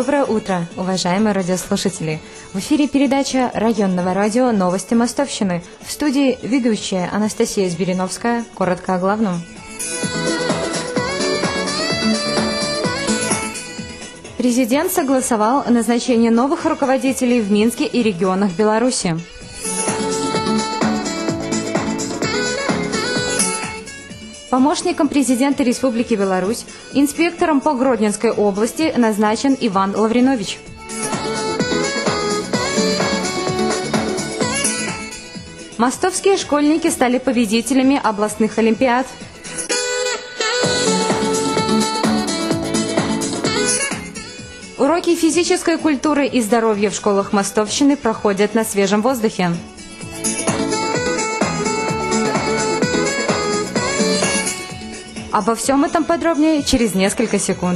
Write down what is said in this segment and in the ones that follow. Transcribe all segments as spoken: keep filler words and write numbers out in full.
Доброе утро, уважаемые радиослушатели! В эфире передача районного радио «Новости Мостовщины». В студии ведущая Анастасия Збириновская. Коротко о главном. Президент согласовал назначение новых руководителей в Минске и регионах Беларуси. Помощником президента Республики Беларусь, инспектором по Гродненской области назначен Иван Лавринович. Мостовские школьники стали победителями областных олимпиад. Уроки физической культуры и здоровья в школах Мостовщины проходят на свежем воздухе. Обо всем этом подробнее через несколько секунд.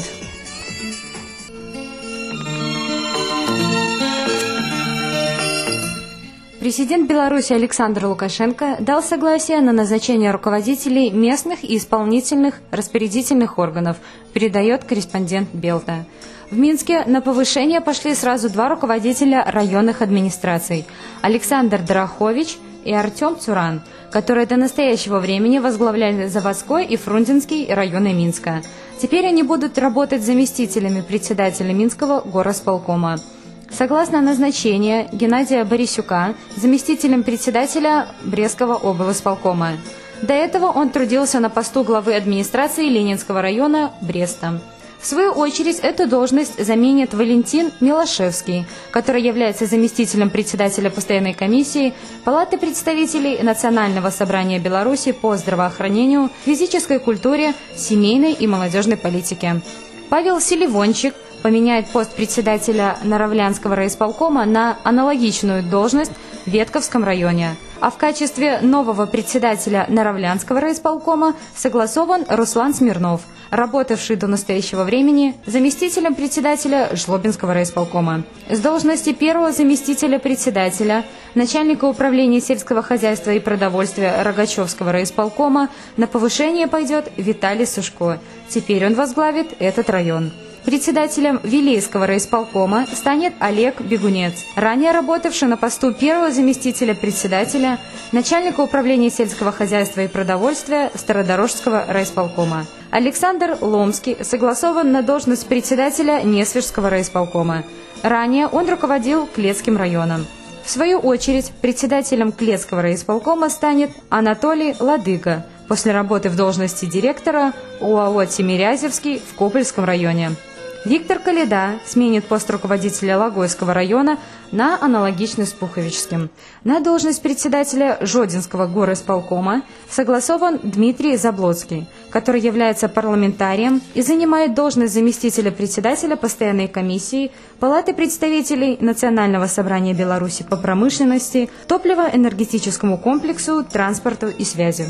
Президент Беларуси Александр Лукашенко дал согласие на назначение руководителей местных и исполнительных распорядительных органов, передает корреспондент Белта. В Минске на повышение пошли сразу два руководителя районных администраций – Александр Дорохович и Артем Цуран, которые до настоящего времени возглавляли Заводской и Фрунзенский районы Минска. Теперь они будут работать заместителями председателя Минского горосполкома. Согласно назначению Геннадия Борисюка заместителем председателя Брестского облсполкома. До этого он трудился на посту главы администрации Ленинского района Бреста. В свою очередь, эту должность заменит Валентин Милошевский, который является заместителем председателя постоянной комиссии Палаты представителей Национального собрания Беларуси по здравоохранению, физической культуре, семейной и молодежной политике. Павел Селивончик поменяет пост председателя Наравлянского райисполкома на аналогичную должность в Ветковском районе. А в качестве нового председателя Наравлянского райисполкома согласован Руслан Смирнов, работавший до настоящего времени заместителем председателя Жлобинского райисполкома. С должности первого заместителя председателя, начальника управления сельского хозяйства и продовольствия Рогачевского райисполкома на повышение пойдет Виталий Сушко. Теперь он возглавит этот район. Председателем Вилейского райисполкома станет Олег Бегунец, ранее работавший на посту первого заместителя председателя, начальника управления сельского хозяйства и продовольствия Стародорожского райисполкома. Александр Ломский согласован на должность председателя Несвежского райисполкома. Ранее он руководил Клецким районом. В свою очередь, председателем Клецкого райисполкома станет Анатолий Ладыга, после работы в должности директора ОАО «Тимирязевский» в Копельском районе. Виктор Каледа сменит пост руководителя Логойского района на аналогичный с Пуховичским. На должность председателя Жодинского горосполкома согласован Дмитрий Заблоцкий, который является парламентарием и занимает должность заместителя председателя постоянной комиссии Палаты представителей Национального собрания Беларуси по промышленности, топливо-энергетическому комплексу, транспорту и связи.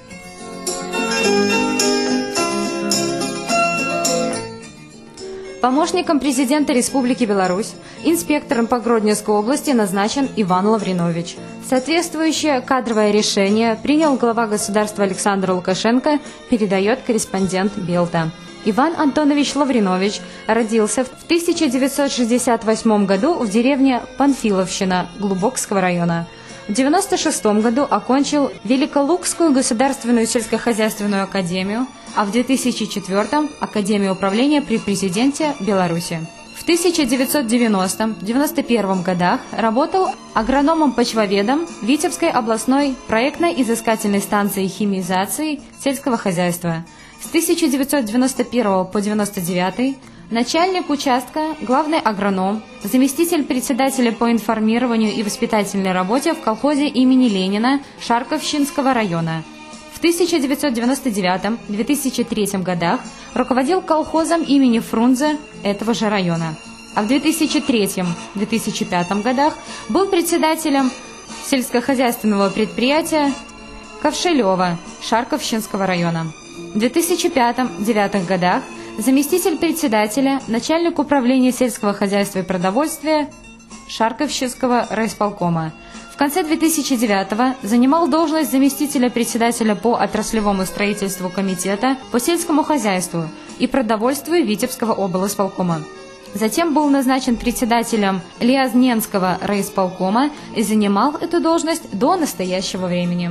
Помощником президента Республики Беларусь, инспектором по Гродненской области назначен Иван Лавринович. Соответствующее кадровое решение принял глава государства Александр Лукашенко, передает корреспондент Белта. Иван Антонович Лавринович родился в тысяча девятьсот шестьдесят восьмом году в деревне Панфиловщина Глубокского района. В девяносто шестом году окончил Великолукскую государственную сельскохозяйственную академию, а в две тысячи четвёртом – Академию управления при президенте Беларуси. В тысяча девятьсот девяностом — девяносто первом годах работал агрономом-почвоведом Витебской областной проектно-изыскательной станции химизации сельского хозяйства. С тысяча девятьсот девяносто первого по девяносто девятый начальник участка, главный агроном, заместитель председателя по информированию и воспитательной работе в колхозе имени Ленина Шарковщинского района. В тысяча девятьсот девяносто девятом — две тысячи третьем годах руководил колхозом имени Фрунзе этого же района. А в две тысячи третьем — две тысячи пятом годах был председателем сельскохозяйственного предприятия Ковшелева Шарковщинского района. В две тысячи пятом — две тысячи девятом годах заместитель председателя, начальник управления сельского хозяйства и продовольствия Шарковщинского райисполкома. В конце две тысячи девятого занимал должность заместителя председателя по отраслевому строительству комитета по сельскому хозяйству и продовольствию Витебского облсполкома. Затем был назначен председателем Лиязненского райисполкома и занимал эту должность до настоящего времени.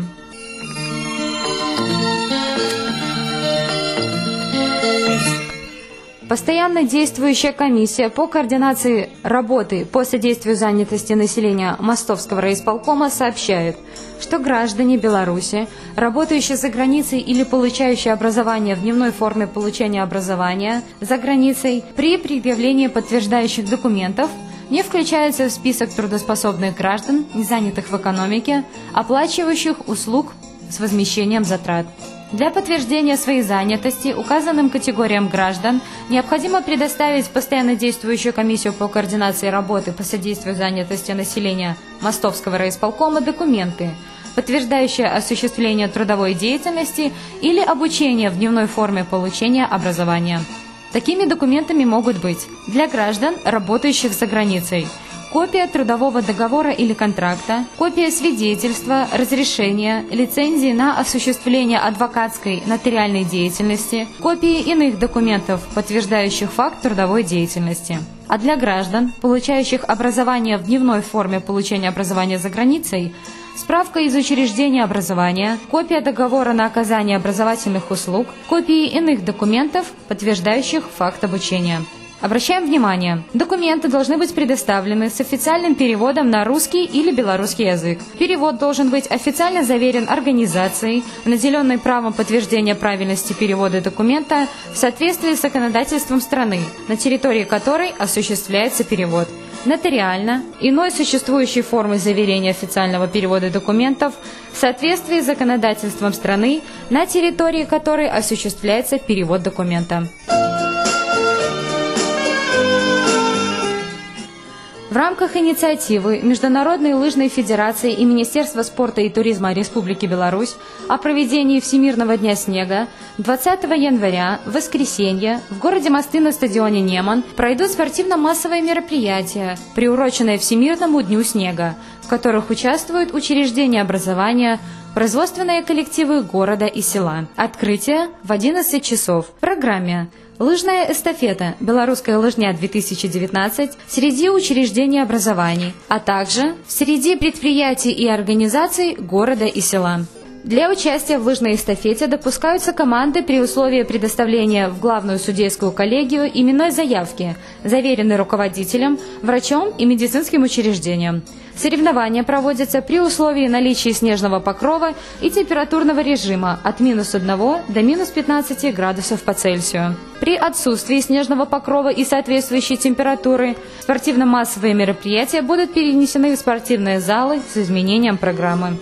Постоянно действующая комиссия по координации работы по содействию занятости населения Мостовского райисполкома сообщает, что граждане Беларуси, работающие за границей или получающие образование в дневной форме получения образования за границей, при предъявлении подтверждающих документов не включаются в список трудоспособных граждан, не занятых в экономике, оплачивающих услуг с возмещением затрат. Для подтверждения своей занятости указанным категориям граждан необходимо предоставить в постоянно действующую комиссию по координации работы по содействию занятости населения Мостовского райисполкома документы, подтверждающие осуществление трудовой деятельности или обучение в дневной форме получения образования. Такими документами могут быть для граждан, работающих за границей: копия трудового договора или контракта, копия свидетельства, разрешения, лицензии на осуществление адвокатской нотариальной деятельности, копии иных документов, подтверждающих факт трудовой деятельности. А для граждан, получающих образование в дневной форме получения образования за границей, справка из учреждения образования, копия договора на оказание образовательных услуг, копии иных документов, подтверждающих факт обучения. Обращаем внимание, документы должны быть предоставлены с официальным переводом на русский или белорусский язык. Перевод должен быть официально заверен организацией, наделенной правом подтверждения правильности перевода документа в соответствии с законодательством страны, на территории которой осуществляется перевод, нотариально, иной существующей формой заверения официального перевода документов в соответствии с законодательством страны, на территории которой осуществляется перевод документа. В рамках инициативы Международной лыжной федерации и Министерства спорта и туризма Республики Беларусь о проведении Всемирного дня снега двадцатого января, в воскресенье, в городе Мосты на стадионе Неман пройдут спортивно-массовые мероприятия, приуроченные Всемирному дню снега, в которых участвуют учреждения образования, производственные коллективы города и села. Открытие в одиннадцать часов. В программе лыжная эстафета «Белорусская лыжня-две тысячи девятнадцать» среди учреждений образований, а также среди предприятий и организаций города и села. Для участия в лыжной эстафете допускаются команды при условии предоставления в главную судейскую коллегию именной заявки, заверенной руководителем, врачом и медицинским учреждением. Соревнования проводятся при условии наличия снежного покрова и температурного режима от минус одного до минус пятнадцати градусов по Цельсию. При отсутствии снежного покрова и соответствующей температуры спортивно-массовые мероприятия будут перенесены в спортивные залы с изменением программы.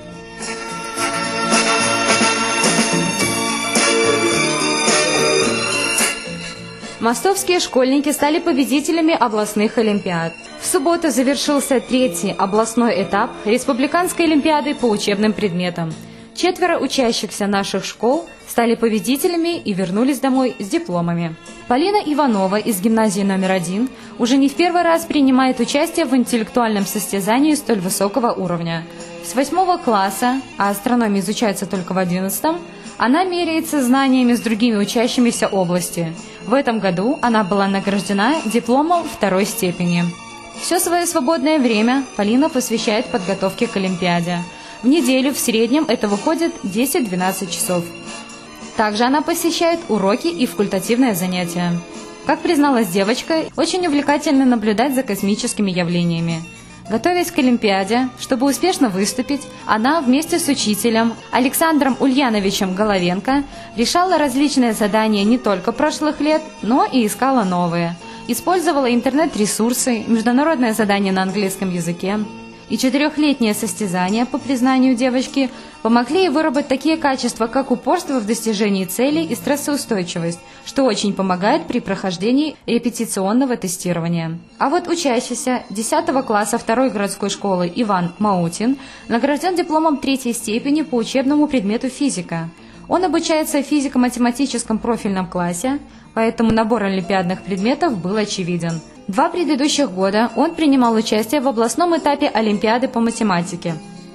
Мостовские школьники стали победителями областных олимпиад. В субботу завершился третий областной этап Республиканской олимпиады по учебным предметам. Четверо учащихся наших школ стали победителями и вернулись домой с дипломами. Полина Иванова из гимназии номер один уже не в первый раз принимает участие в интеллектуальном состязании столь высокого уровня. С восьмого класса, а астрономия изучается только в одиннадцатом, она меряется знаниями с другими учащимися области. В этом году она была награждена дипломом второй степени. Все свое свободное время Полина посвящает подготовке к Олимпиаде. В неделю в среднем это выходит десять-двенадцать часов. Также она посещает уроки и факультативные занятия. Как призналась девочка, очень увлекательно наблюдать за космическими явлениями. Готовясь к Олимпиаде, чтобы успешно выступить, она вместе с учителем Александром Ульяновичем Головенко решала различные задания не только прошлых лет, но и искала новые. Использовала интернет-ресурсы, международные задания на английском языке. И четырехлетние состязания, по признанию девочки, помогли ей выработать такие качества, как упорство в достижении целей и стрессоустойчивость, что очень помогает при прохождении репетиционного тестирования. А вот учащийся десятого класса второй городской школы Иван Маутин награжден дипломом третьей степени по учебному предмету физика. Он обучается в физико-математическом профильном классе, поэтому набор олимпиадных предметов был очевиден. Два предыдущих года он принимал участие в областном этапе Олимпиады по математике.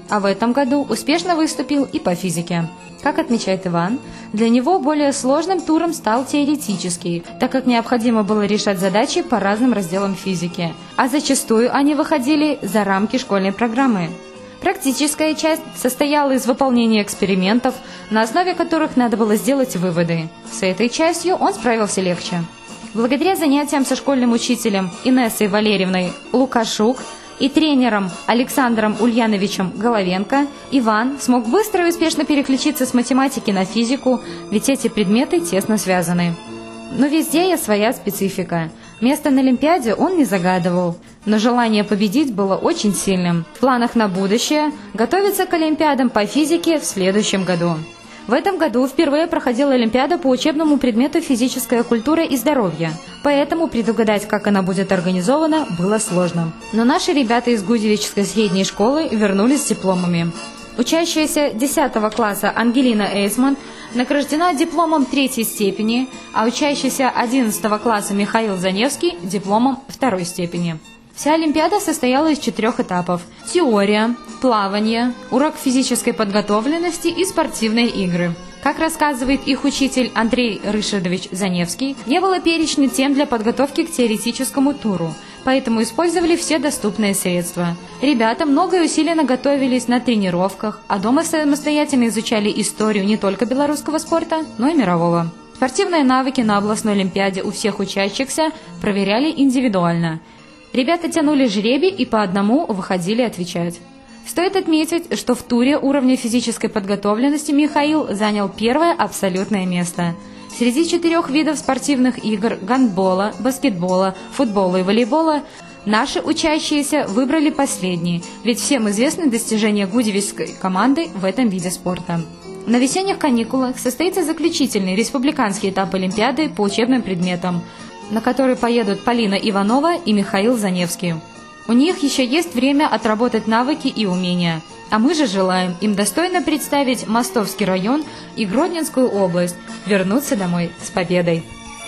А в этом году успешно выступил и по физике. Как отмечает Иван, для него более сложным туром стал теоретический, так как необходимо было решать задачи по разным разделам физики, а зачастую они выходили за рамки школьной программы. Практическая часть состояла из выполнения экспериментов, на основе которых надо было сделать выводы. С этой частью он справился легче. Благодаря занятиям со школьным учителем Инессой Валерьевной Лукашук и тренером Александром Ульяновичем Головенко Иван смог быстро и успешно переключиться с математики на физику, ведь эти предметы тесно связаны. Но везде есть своя специфика. Место на Олимпиаде он не загадывал, но желание победить было очень сильным. В планах на будущее готовиться к Олимпиадам по физике в следующем году. В этом году впервые проходила Олимпиада по учебному предмету «Физическая культура и здоровье», поэтому предугадать, как она будет организована, было сложно. Но наши ребята из Гудевичской средней школы вернулись с дипломами. Учащаяся десятого класса Ангелина Эйсман награждена дипломом третьей степени, а учащийся одиннадцатого класса Михаил Заневский – дипломом второй степени. Вся Олимпиада состояла из четырех этапов – теория, плавание, урок физической подготовленности и спортивные игры. Как рассказывает их учитель Андрей Рышидович Заневский, не было перечня тем для подготовки к теоретическому туру, поэтому использовали все доступные средства. Ребята много и усиленно готовились на тренировках, а дома самостоятельно изучали историю не только белорусского спорта, но и мирового. Спортивные навыки на областной Олимпиаде у всех учащихся проверяли индивидуально. Ребята тянули жребий и по одному выходили отвечать. Стоит отметить, что в туре уровня физической подготовленности Михаил занял первое абсолютное место. Среди четырех видов спортивных игр – гандбола, баскетбола, футбола и волейбола – наши учащиеся выбрали последний, ведь всем известны достижения гудевичской команды в этом виде спорта. На весенних каникулах состоится заключительный республиканский этап Олимпиады по учебным предметам, на который поедут Полина Иванова и Михаил Заневский. У них еще есть время отработать навыки и умения, а мы же желаем им достойно представить Мостовский район и Гродненскую область, вернуться домой с победой.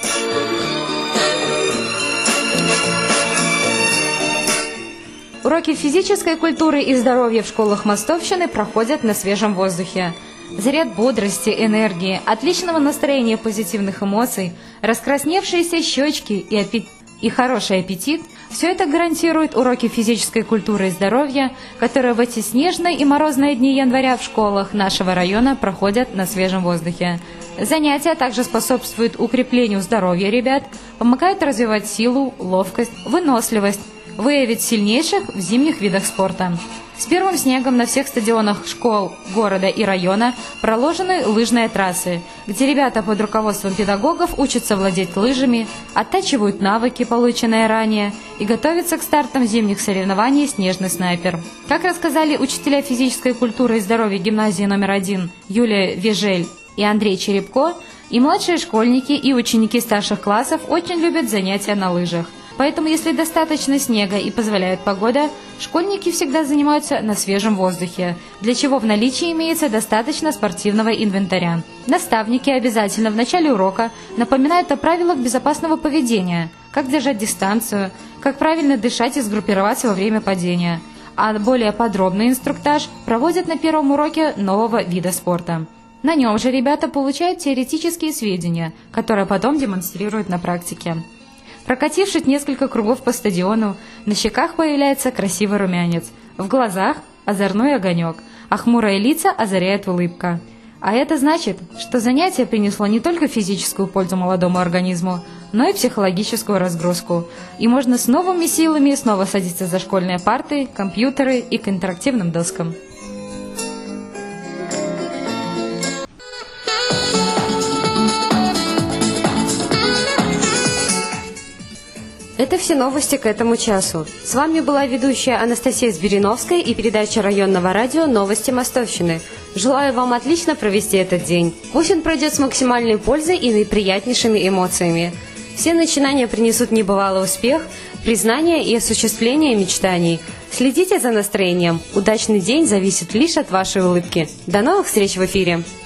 Уроки физической культуры и здоровья в школах Мостовщины проходят на свежем воздухе. Заряд бодрости, энергии, отличного настроения, позитивных эмоций, раскрасневшиеся щечки и, аппет... и хороший аппетит – все это гарантируют уроки физической культуры и здоровья, которые в эти снежные и морозные дни января в школах нашего района проходят на свежем воздухе. Занятия также способствуют укреплению здоровья ребят, помогают развивать силу, ловкость, выносливость, выявить сильнейших в зимних видах спорта. С первым снегом на всех стадионах школ города и района проложены лыжные трассы, где ребята под руководством педагогов учатся владеть лыжами, оттачивают навыки, полученные ранее, и готовятся к стартам зимних соревнований «Снежный снайпер». Как рассказали учителя физической культуры и здоровья гимназии номер один Юлия Вежель и Андрей Черепко, и младшие школьники, и ученики старших классов очень любят занятия на лыжах. Поэтому, если достаточно снега и позволяет погода, школьники всегда занимаются на свежем воздухе, для чего в наличии имеется достаточно спортивного инвентаря. Наставники обязательно в начале урока напоминают о правилах безопасного поведения, как держать дистанцию, как правильно дышать и сгруппироваться во время падения. А более подробный инструктаж проводят на первом уроке нового вида спорта. На нем же ребята получают теоретические сведения, которые потом демонстрируют на практике. Прокатившись несколько кругов по стадиону, на щеках появляется красивый румянец, в глазах озорной огонек, а хмурые лица озаряет улыбка. А это значит, что занятие принесло не только физическую пользу молодому организму, но и психологическую разгрузку. И можно с новыми силами снова садиться за школьные парты, компьютеры и к интерактивным доскам. Это все новости к этому часу. С вами была ведущая Анастасия Звериновская и передача районного радио «Новости Мостовщины». Желаю вам отлично провести этот день. Пусть он пройдет с максимальной пользой и наиприятнейшими эмоциями. Все начинания принесут небывалый успех, признание и осуществление мечтаний. Следите за настроением. Удачный день зависит лишь от вашей улыбки. До новых встреч в эфире!